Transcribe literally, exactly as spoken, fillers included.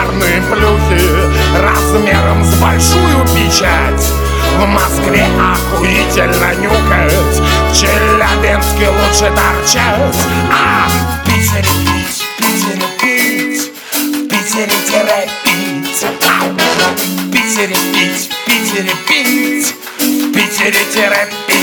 шикарные плюхи размером с большую печать. В Москве охуительно нюкать, в Челябинске лучше торчать. А в Питере пить, в Питере пить, в Питере терпить. В Питере пить, в Питере пить, в Питере терпить.